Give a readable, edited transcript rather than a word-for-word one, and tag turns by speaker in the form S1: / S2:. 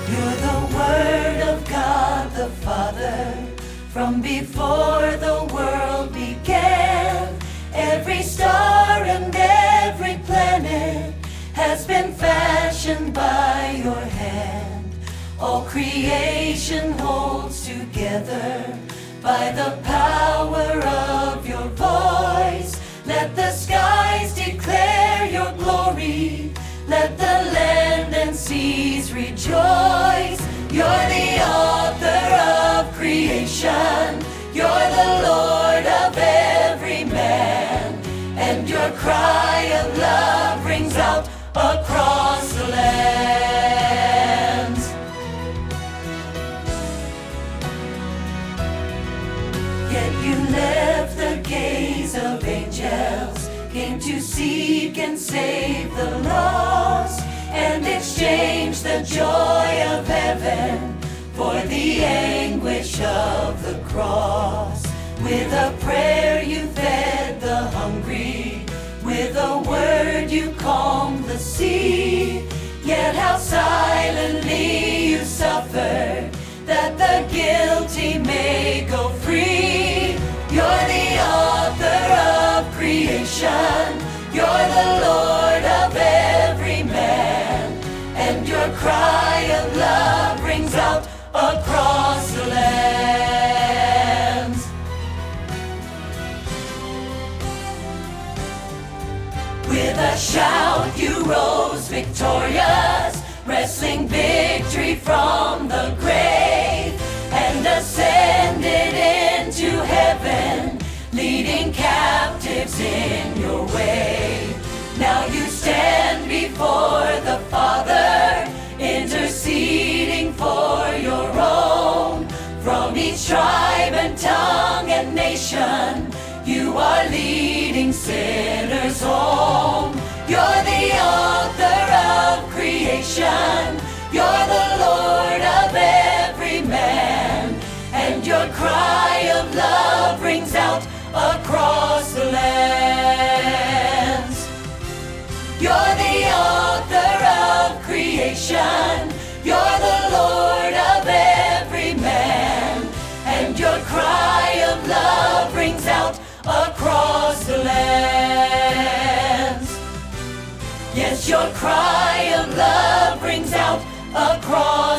S1: You're the Word of God the Father. From before the world began, every star and every planet has been fashioned by your hand. All creation holds together by the power of your voice. Let the skies declare your glory. Let the land and seas rejoice. You're the author of creation. You're the Lord of every man. And your cry of love rings out across the lands. Yet you left the gaze of angels, came to seek and save the lost, and exchanged the joy of heaven for the anguish of the cross. With a prayer you fed the hungry, with a word you calmed the sea. Yet how silently you suffered, that the guilty may go free. You're the author of creation. You're the Lord of every man. And your cry of love rings out across the lands. With a shout you rose victorious, wresting victory from the grave, and ascended into heaven, leading captives in your way. Now you stand before the Father, interceding for your own. From each tribe and tongue and nation, you are leading sinners home. You're the author of creation. You're the Lord of every man. And your cry of love rings out across the lands. You're the author of creation. You're the Lord of every man. And your cry of love rings out across the lands. Yes, your cry of love rings out across